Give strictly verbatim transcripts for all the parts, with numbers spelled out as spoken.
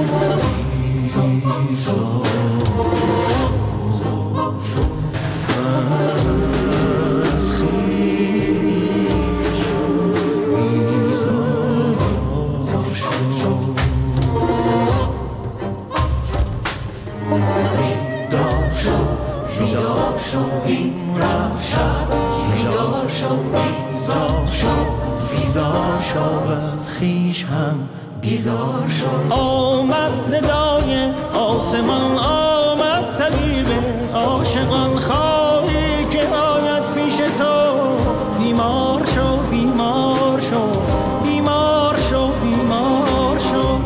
بیزار شد. آمد ندای آسمان، آمد طبیب عاشقان، خواهی که آید پیش تو. بیمار شو بیمار شو بیمار شو بیمار شو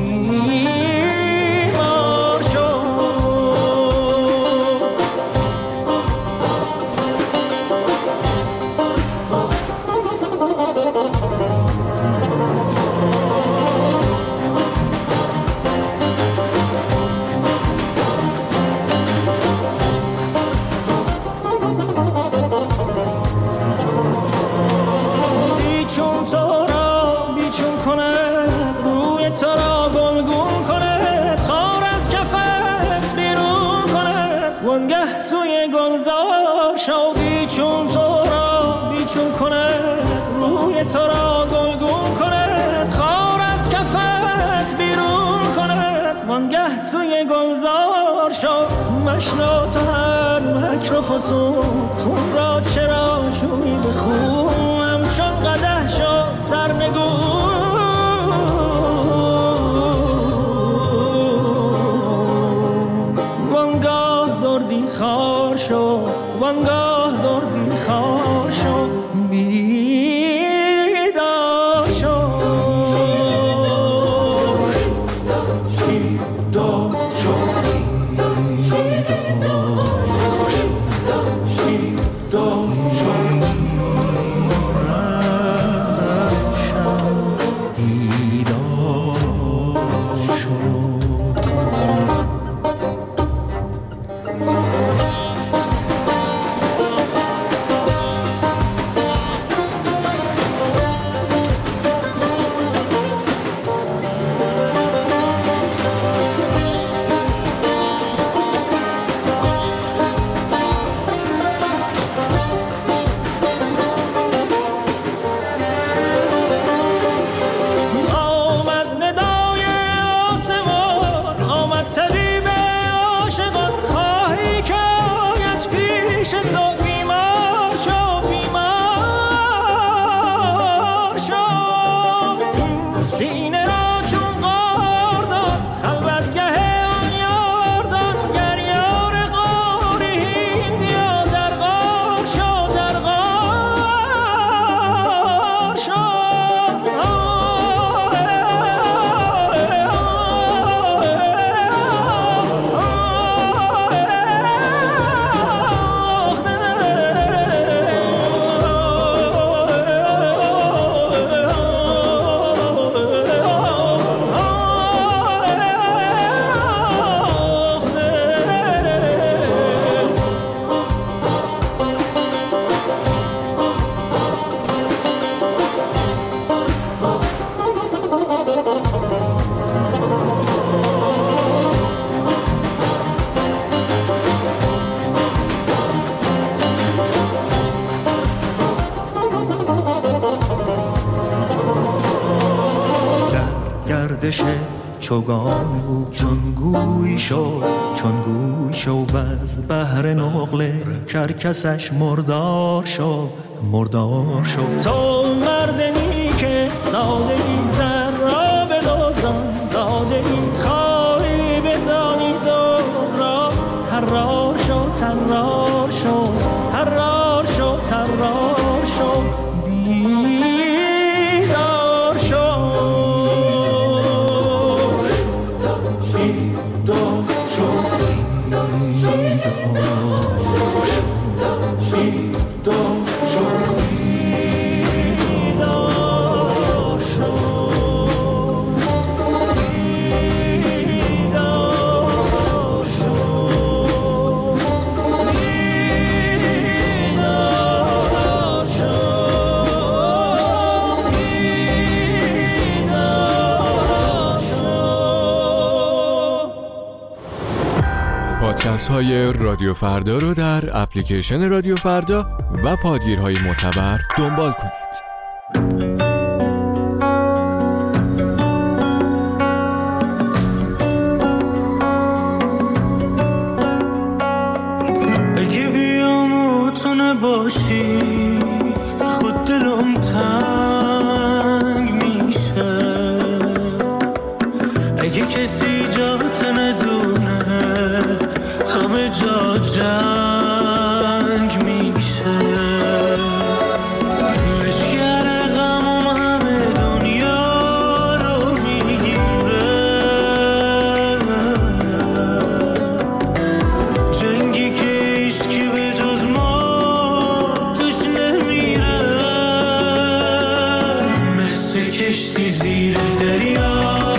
بیمار شو. وانگه سوی گلزار شو، بیچون تو را بیچون کند، روی تو را گلگون کند، خار از کفت بیرون کند. وانگه سوی گلزار شو، مشنو تو هر مکر و فسون، خون را چرا شوی به خون، همچون قدح شو سرنگون. خار شو وانگاه دردی خار شو، بیدار شو بیدار شو چوگان بود چون گوی شو چون گوی شو و از بحر نقله کرکسش مردار شو مردار شو. تو مردمی که سادگی زر را به دزدان دادگی، خواهی بدانی دوز را ترار شو ترار شو ترار شو ترار شو بیدار شو پادکست های رادیو فردا رو در اپلیکیشن رادیو فردا و پادگیرهای معتبر دنبال کنید. اگه بیام تو نباشی خود دلم تنگ میشه، اگه کسی جات ندونه همه جا جنگ میشه، لشگر غمم همه دنیا رو میگیره، جنگی که هیچکی به جز ما توش نمیره، مثل کشتی زیر دریا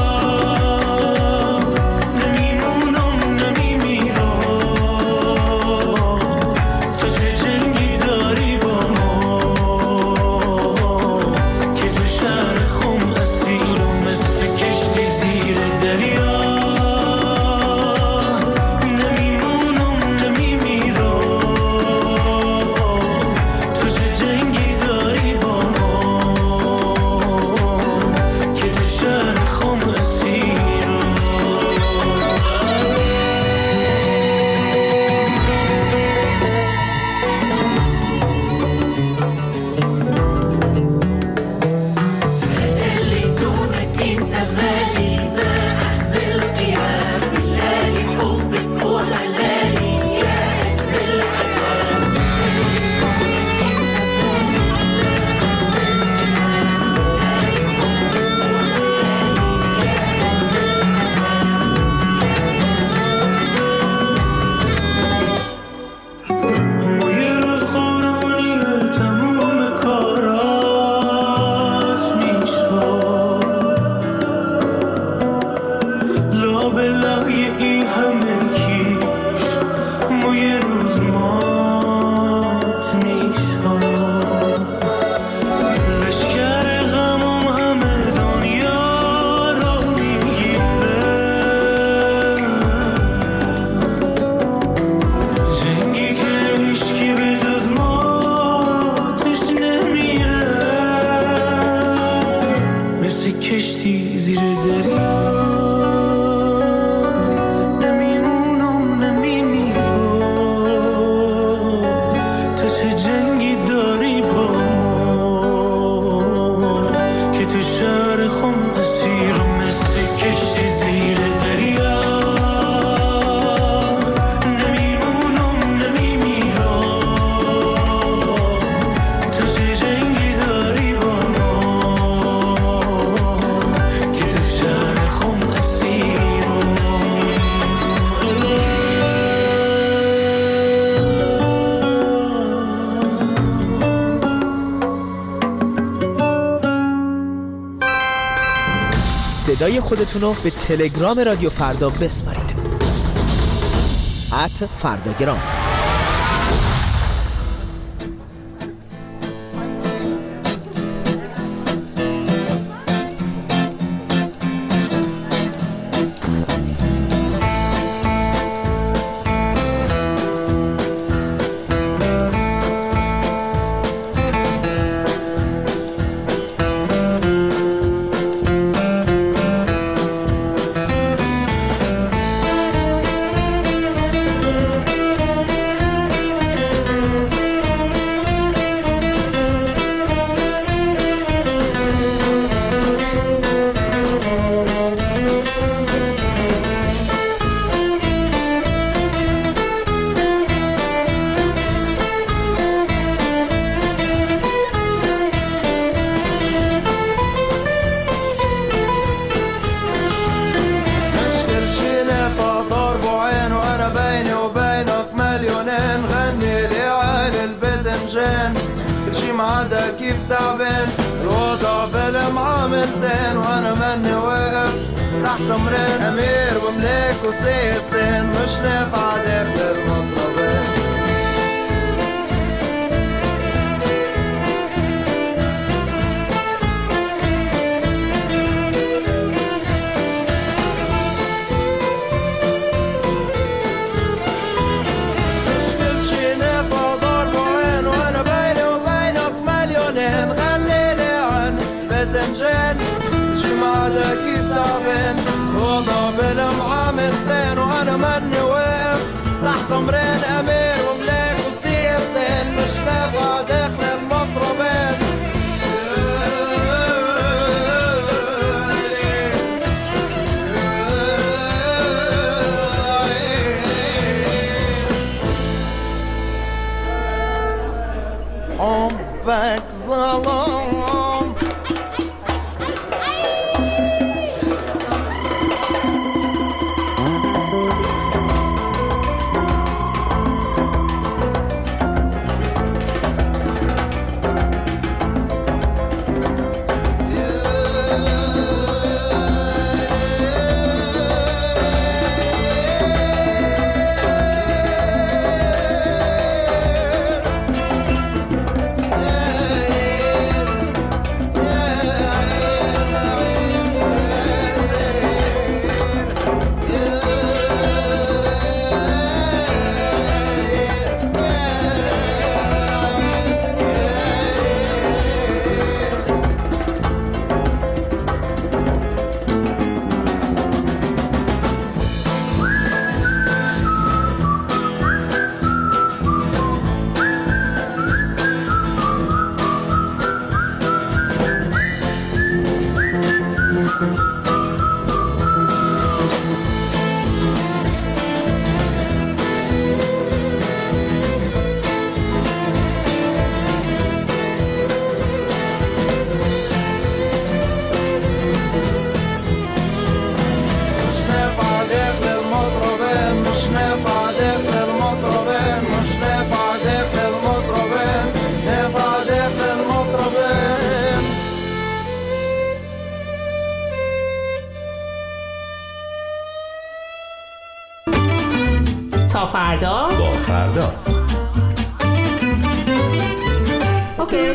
کشتی زیر دریا نمیمونم نمیمیرم، تو چه جنگی داری با ما که تو شهر خم اسیرم، مثل کشتی زیر دریا نمیمونم نمیمیرم، تو چه جنگی داری با صدای خودتون رو به تلگرام رادیو فردا بسپارید. ات فرداگرام. عادة كيف تعبان الوضع بالمعاملتين وانا مني واقف تحت امرين امير وملاك وسيستين مش نافع داخل المطربين. هذا كيف تعبان روضة بلا معاملتين وانا مني واقف تحت امرين امير وملاك وسيستين مش نافع داخل المطربين حبك ظلام تا فردا با فردا اوکی.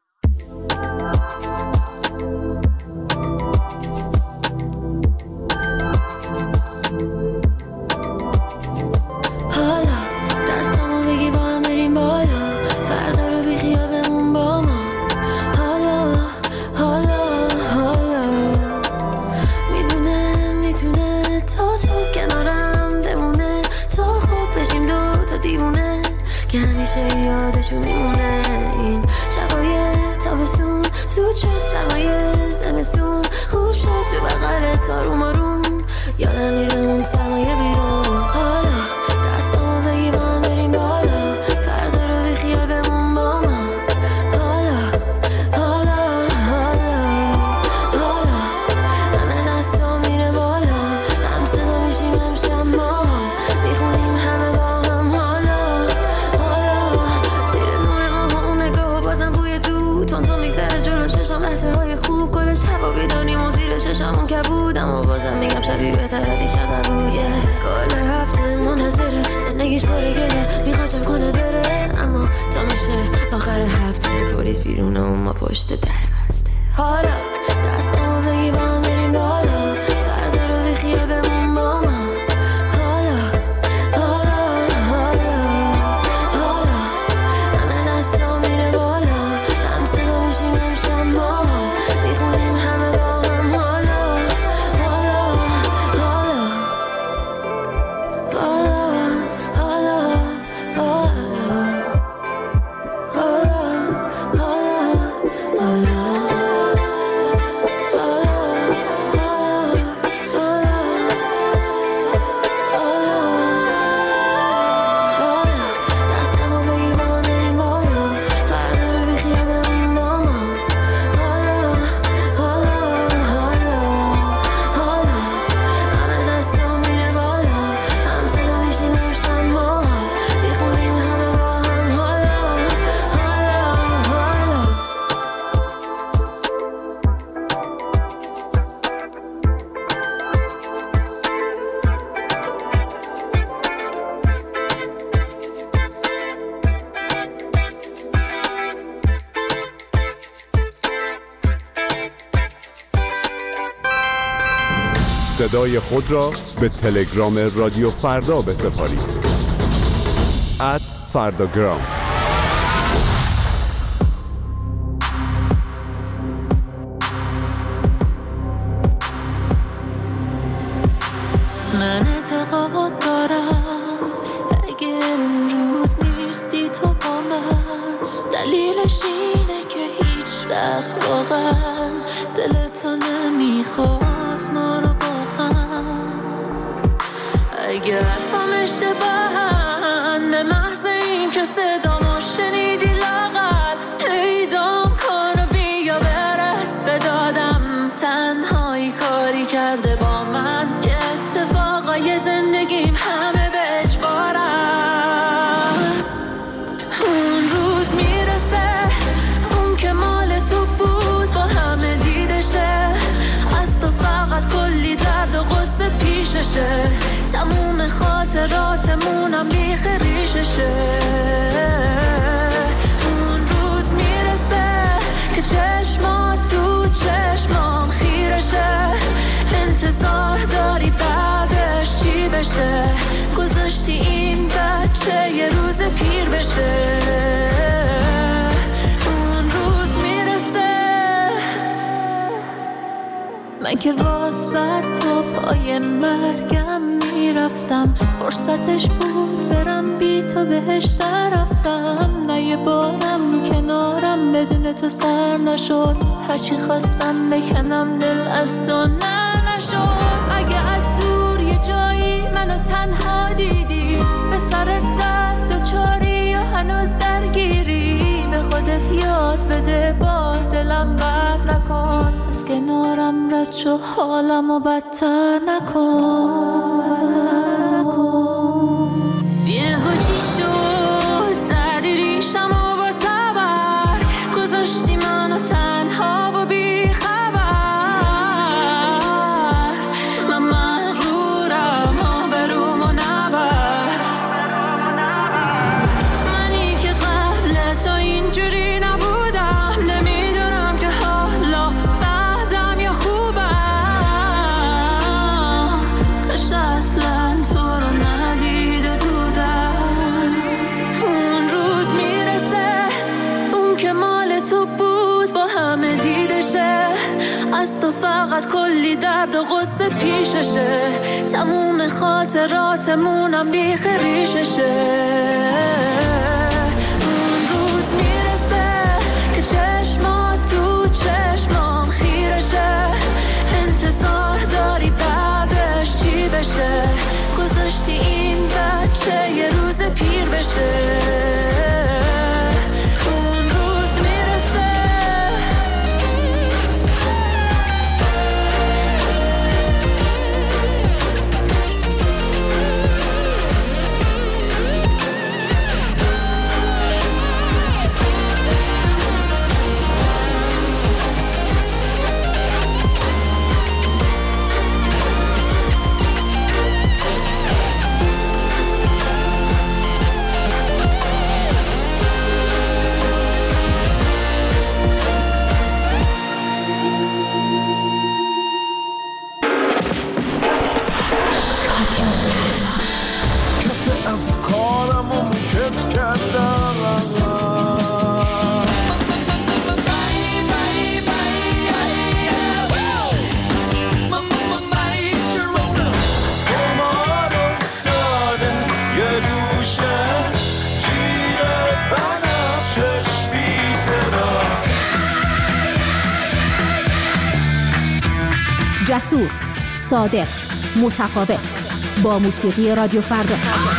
حالا دستامو بگی با هم بریم بالا فردا رو بی خیابمون با ما حالا حالا حالا میدونه میتونه تا صبح کنارم بمونه تا خوب بشیم دو تا دیوونه که همیشه یادشون میمونه این شبای تابستون زود شد سرمایه زمستون خوب شد تو بغل تاروم آروم یادم میره اون سرمایه بیرون حالا دستامو بگی با هم بریم بالا فردا رو بی خیال بمون با ما حالا حالا حالا حالا همه دستا میره بالا هم صدا میشیم هم شما میخونیم همه با هم حالا حالا زیر نور ماه اون نگاه بازم بوی دو تون تون میگذره جلو چشم لحظه های خوب کل شب و بیدانیم و زیر چشمون که بود اما بازم میگم شبیه بهتر از دیشب نبود کل هفته منتظره زندگیش باره گره میخواد جمع کنه بره اما تا میشه آخر هفته پلیس بیرونه و ما پشت در بسته حالا دستامو بگی با هم بریم بالا فردا رو بی خیال بمون با ما حالا حالا حالا حالا همه دستا میره بالا هم صدا میشیم هم شما میخونیم همه با هم حالا حالا حالا حالا حالا حالا صدای خود را به تلگرام رادیو فردا بسپارید ات فرداگرام. من اعتقاد دارم اگه امروز نیستی تو با من، دلیلش اینه که هیچ وقت واقعا دلتو نمیخواست ما رو با هم. اگر هم اشتباهن به محض این که صدامو شنیدی لاغر پیدام کن و بیا برس به دادم. تنهایی کاری کرده با من که اتفاقای زندگیم همه به اجبارن. اون روز میرسه اون که مال تو بود با همه دیدشه، از تو فقط کلی درد و غصه پیششه، تموم خاطراتمونم بیخ ریششه. اون روز میرسه که چشمات تو چشمام خیرشه، انتظار داری بعدش چی بشه، گذاشتی این بچه یه روز پیر بشه. اون روز میرسه من که واسه تا پای مرگم میرفتم، فرصتش بود برم بی تو بهش رفتم. نه یه بارم رو کنارم بدون تو سر نشد، هرچی خواستم بکنم دل از تو نه نشد. اگه از دور یه جایی منو تنها دیدی، به سرت زد دو چاری یا هنوز درگیری، به خودت یاد بده با دلم بد نکن، از کنارم رد شو حالمو بدتر نکن. یه هوچی شد زدی ریشمو با تبر، گذاشتی منو تنها و بی خبر. من مغرورم آبرومو نبر، منی که قبل تو اینجوری نبودم، نمیدونم که حالا بعدم یا خوبم. کاش اصلا تو رو ندیده بودم. اون روز میرسه اون که مال تو بود با همه دیدشه، از تو فقط کلی درد و غصه پیششه، تموم خاطراتمونم بیخ ریششه. اون روز میرسه که چشمات تو چشمام خیرشه، انتظار داری بعدش چی بشه، گذاشتی این بچه یه روز پیر بشه. اون روز میرسه جسور، صادق، متفاوت، با موسیقی رادیو فردا.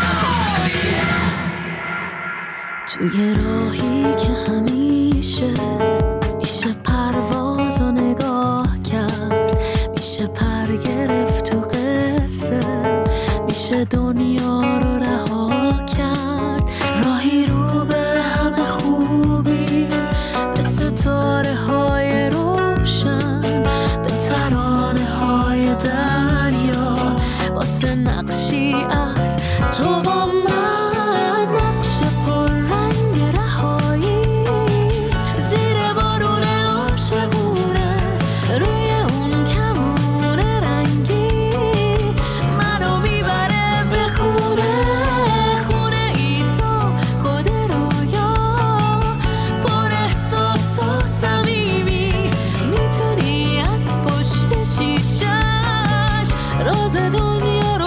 توی راهی که همیشه میشه پرواز و نگاه کرد، میشه پر گرفت تو قصه، میشه دنیا رو رها کرد. راهی رو به همه خوبی، به ستاره های روشن، به ترانه های دریا، واسه نقشی از تو و من، نقش پر رنگ رهایی، زیر بارون عاشقونه، روی اون کمون رنگی، منو میبره به خونه، خونه ای تو خود رویا، پر احساس و صمیمی، میتونی از پشت شیشش راز دنیا رو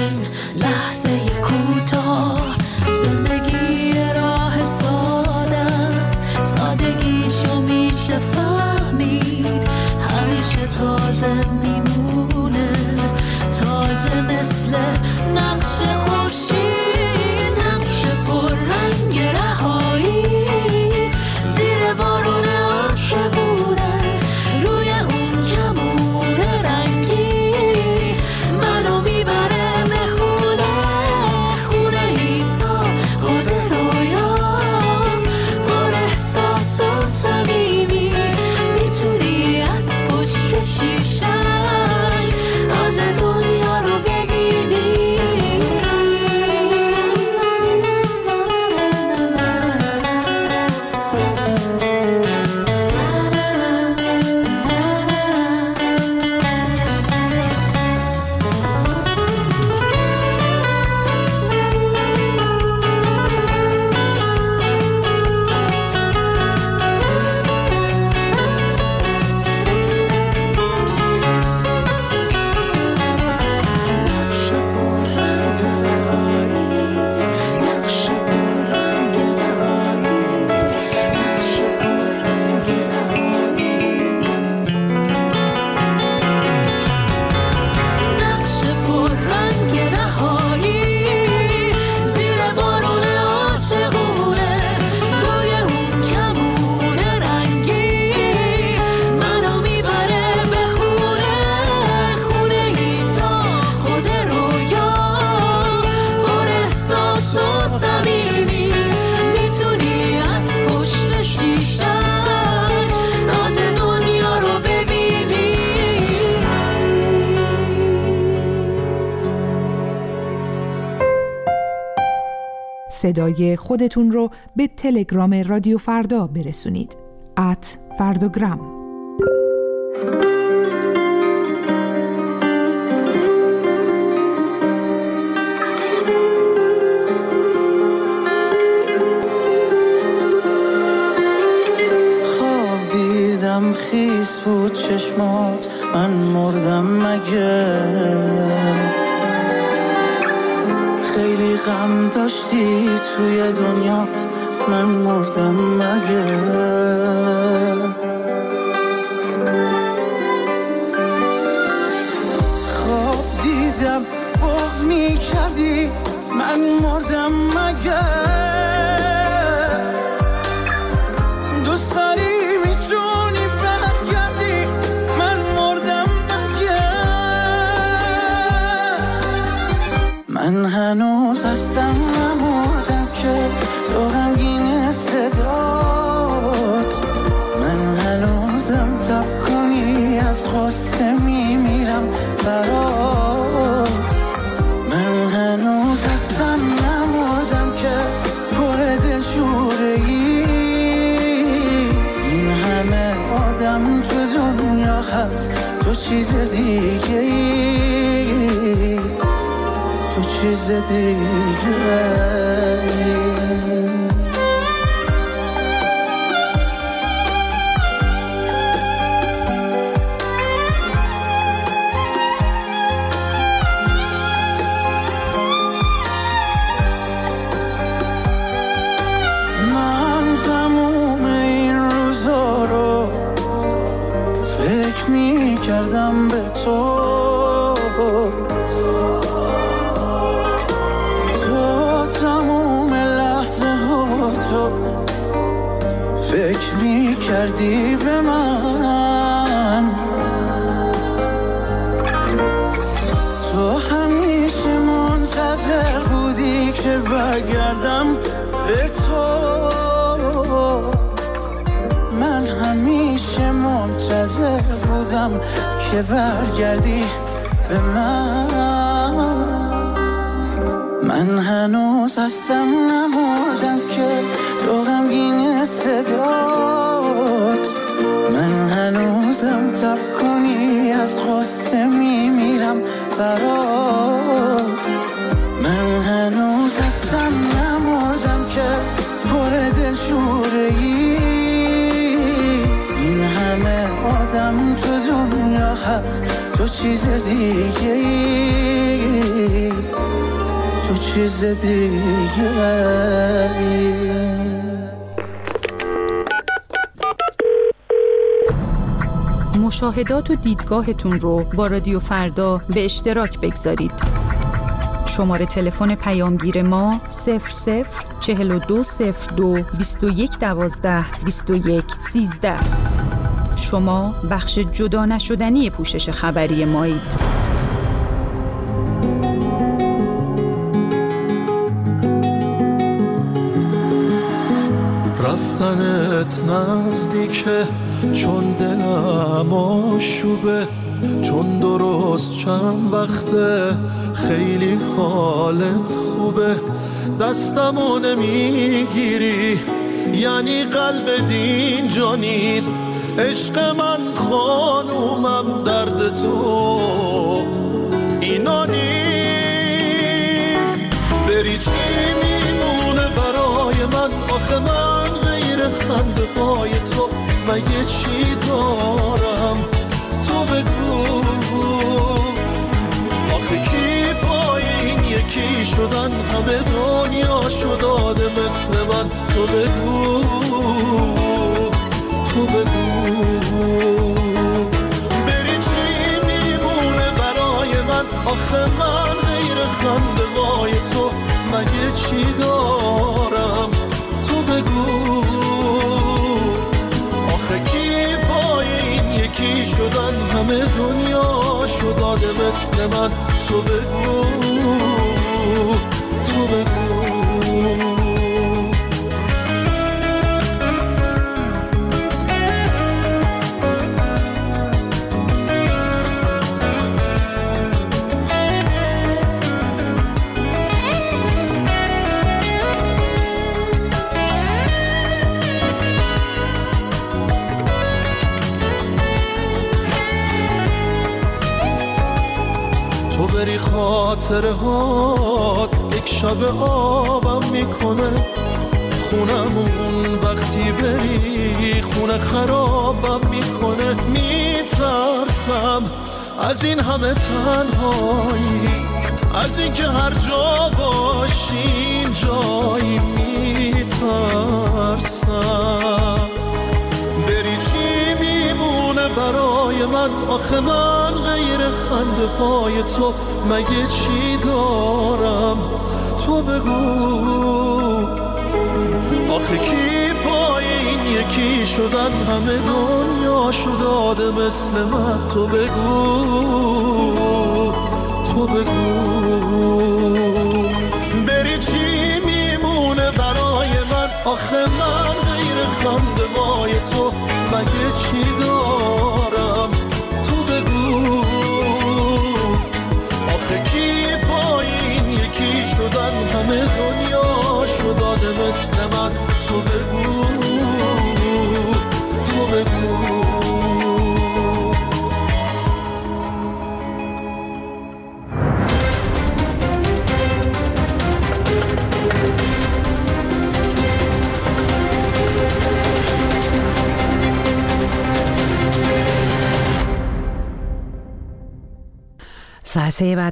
این لحظه کوتاه. زندگی راه ساده است، سادگیشو میشه فهمید. همیشه تازه میمونه، تازه مثل نقش خورشید، نقش پر رنگ رهایی. زیر بارون عاشقونه روی اون کمون رنگی، منو میبره به خونه، خونه ای تا خود رویا. پر احساس و صمیمی، میتونی از پشت شیشش راز دنیا رو ببینی. صدای خودتون رو به تلگرام رادیو فردا برسونید. ات فرداگرام. خواب دیدم خیس بود چشمات، من مردم مگه؟ خیلی غم داشتی توی دنیات، من مردم مگه؟ خواب دیدم بغض می کردی، من مردم مگه؟ دوست داری میتونی برگردی، من مردم مگه؟ من هنوز هستم نمردم که تو غمگین صدات. من هنوزم تب کنی از غصه میمیرم برات. من هنوز هستم نمردم که پر دلشوره ای. این همه آدم تو دنیا هست، تو چیز دیگه ای، تو چیز دیگه ای. من تموم این روزا رو فکر می کردم به تو، فکر می کردی به من. تو همیشه منتظر بودی که برگردم به تو. من همیشه منتظر بودم که برگردی به من. من هنوز هستم نمردم که تو غمگین صدات. من هنوزم تب کنی از غصه میمیرم برات. من هنوز هستم نمردم که پر دلشوره ای. این همه آدم تو دنیا هست، تو چیز دیگه ای، چیز دیگری. مشاهدات و دیدگاهتون رو با رادیو فردا به اشتراک بگذارید. شماره تلفن پیامگیر ما صفر صفر چهل و دو صفر دو بیست و یک دوازده بیست و یک سیزده. شما بخش جدا نشدنی پوشش خبری مایید. رفتنت نزدیکه چون دلم آشوبه، چون درست چند وقته خیلی حالت خوبه. دستمو نمیگیری یعنی قلب دین جا نیست. عشق من خانومم درد تو اینا نیست. بری چی میمونه برای من؟ آخه من غیر خنده های تو مگه چی دارم؟ تو بگو آخه کی پای این یکی شدن؟ همه دنیا شداده مثل من. تو بگو تو بگو بری چی میمونه برای من؟ آخه من غیر خنده های تو مگه چی دارم؟ تو بگو آخه کی پای این یکی شدن؟ همه دنیا شداده مثل من. تو بگو تو بگو بری خاطره هات یک شب آبم میکنه. خونمون وقتی بری خونه خرابم میکنه. میترسم از این همه تنهایی، از این که هر جا باشین جایی. میترسم بری چی میمونه برای من؟ آخه من غیر خنده های تو مگه چی دارم؟ تو بگو آخه کی پای این یکی شدن؟ همه دنیا شداده مثل من. تو بگو تو بگو بری چی میمونه برای من؟ آخه من غیر خنده های تو مگه چی دارم؟ تو بگو آخه کی پای این یکی شدن؟ همه دنیا شداده مثل من. تو بگو تو بگو ساعت سه بعد